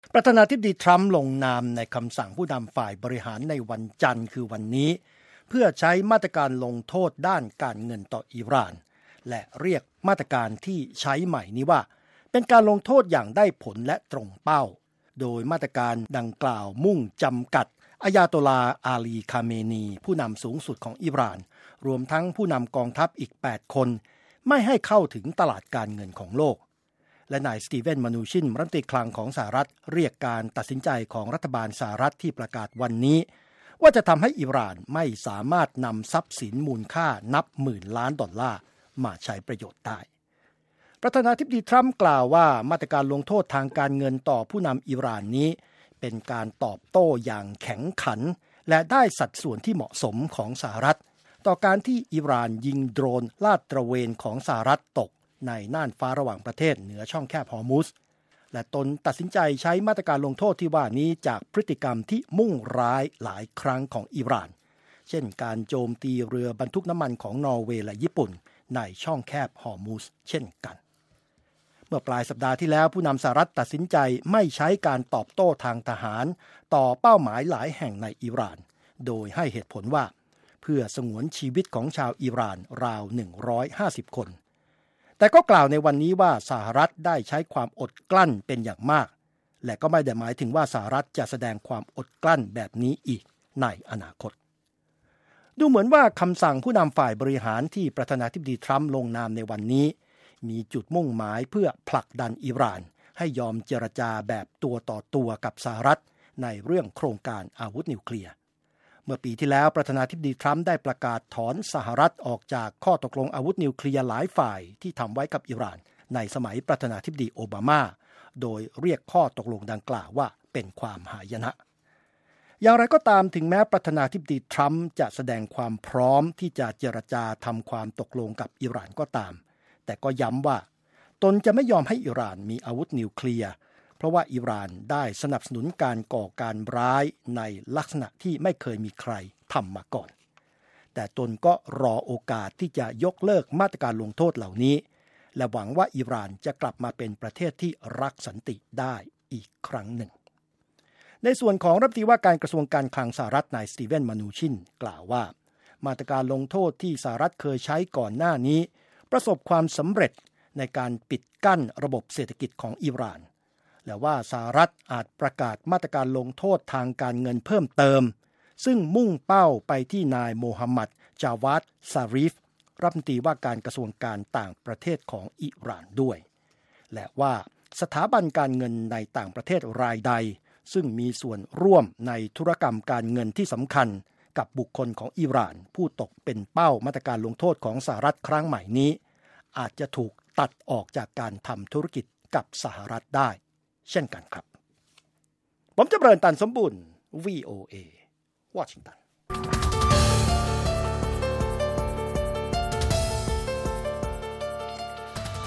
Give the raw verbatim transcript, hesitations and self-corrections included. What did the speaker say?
ประธานาธิบดีทรัมป์ลงนามในคำสั่งผู้นำฝ่ายบริหารในวันจันทร์คือวันนี้เพื่อใช้มาตรการลงโทษด้านการเงินต่ออิหร่านและเรียกมาตรการที่ใช้ใหม่นี้ว่าเป็นการลงโทษอย่างได้ผลและตรงเป้าโดยมาตรการดังกล่าวมุ่งจำกัดอายาโตลาอาลีคาเมนีผู้นำสูงสุดของอิหร่านรวมทั้งผู้นำกองทัพอีกแปดคนไม่ให้เข้าถึงตลาดการเงินของโลกและนายสตีเวนมานูชินรัฐมนตรีคลังของสหรัฐเรียกการตัดสินใจของรัฐบาลสหรัฐที่ประกาศวันนี้ว่าจะทำให้อิหร่านไม่สามารถนำทรัพย์สินมูลค่านับหมื่นล้านดอลลาร์มาใช้ประโยชน์ได้ประธานาธิบดีทรัมป์กล่าวว่ามาตรการลงโทษทางการเงินต่อผู้นำอิหร่านนี้เป็นการตอบโต้อย่างแข็งขันและได้สัดส่วนที่เหมาะสมของสหรัฐต่อการที่อิหร่านยิงโดรนลาดตระเวนของสหรัฐตกในน่านฟ้าระหว่างประเทศเหนือช่องแคบฮอร์มุซและตนตัดสินใจใช้มาตรการลงโทษที่ว่านี้จากพฤติกรรมที่มุ่งร้ายหลายครั้งของอิหร่านเช่นการโจมตีเรือบรรทุกน้ำมันของนอร์เวย์และญี่ปุ่นในช่องแคบฮอร์มุซเช่นกันเมื่อปลายสัปดาห์ที่แล้วผู้นำสหรัฐตัดสินใจไม่ใช้การตอบโต้ทางทหารต่อเป้าหมายหลายแห่งในอิหร่านโดยให้เหตุผลว่าเพื่อสงวนชีวิตของชาวอิหร่านราวหนึ่งร้อยห้าสิบคนแต่ก็กล่าวในวันนี้ว่าสหรัฐได้ใช้ความอดกลั้นเป็นอย่างมากและก็ไม่ได้หมายถึงว่าสหรัฐจะแสดงความอดกลั้นแบบนี้อีกในอนาคตดูเหมือนว่าคำสั่งผู้นำฝ่ายบริหารที่ประธานาธิบดีทรัมป์ลงนามในวันนี้มีจุดมุ่งหมายเพื่อผลักดันอิหร่านให้ยอมเจรจาแบบตัวต่อตัวกับสหรัฐในเรื่องโครงการอาวุธนิวเคลียร์เมื่อปีที่แล้วประธานาธิบดีทรัมป์ได้ประกาศถอนสหรัฐออกจากข้อตกลงอาวุธนิวเคลียร์หลายฝ่ายที่ทำไว้กับอิหร่านในสมัยประธานาธิบดีโอบามาโดยเรียกข้อตกลงดังกล่าวว่าเป็นความหายนะอย่างไรก็ตามถึงแม้ประธานาธิบดีทรัมป์จะแสดงความพร้อมที่จะเจรจาทำความตกลงกับอิหร่านก็ตามแต่ก็ย้ำว่าตนจะไม่ยอมให้อิหร่านมีอาวุธนิวเคลียร์เพราะว่าอิหร่านได้สนับสนุนการก่อการร้ายในลักษณะที่ไม่เคยมีใครทำมาก่อนแต่ตนก็รอโอกาสที่จะยกเลิกมาตรการลงโทษเหล่านี้และหวังว่าอิหร่านจะกลับมาเป็นประเทศที่รักสันติได้อีกครั้งหนึ่งในส่วนของรัฐมนตรีว่าการกระทรวงการคลังสหรัฐนายสตีเวนมานูชินกล่าวว่ามาตรการลงโทษที่สหรัฐเคยใช้ก่อนหน้านี้ประสบความสำเร็จในการปิดกั้นระบบเศรษฐกิจของอิหร่านและว่าสหรัฐอาจประกาศมาตรการลงโทษทางการเงินเพิ่มเติมซึ่งมุ่งเป้าไปที่นายโมฮัมหมัดจาวาดซารีฟรัฐมนตรีว่าการกระทรวงการต่างประเทศของอิหร่านด้วยและว่าสถาบันการเงินในต่างประเทศรายใดซึ่งมีส่วนร่วมในธุรกรรมการเงินที่สำคัญกับบุคคลของอิหร่านผู้ตกเป็นเป้ามาตรการลงโทษของสหรัฐครั้งใหม่นี้อาจจะถูกตัดออกจากการทำธุรกิจกับสหรัฐได้เช่นกันครับผมจำเริญตันสมบูรณ์ วี โอ เอ วอชิงตัน